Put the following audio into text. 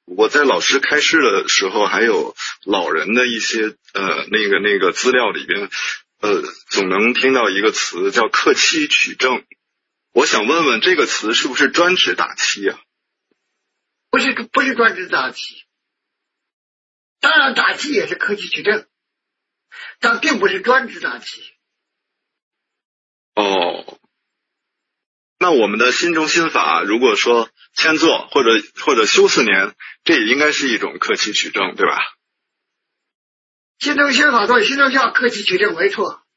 我在老师开示的时候，还有老人的一些那个资料里边，总能听到一个词叫克妻取正。我想问问，这个词是不是专指打妻啊？ 不是专指打妻，当然打妻也是克妻取正，但并不是专指打妻。 哦，那我们的心中心法，如果说千座或者修4年，这也应该是一种克妻取正，对吧？ 心中心法对，心中心法克妻取正没错。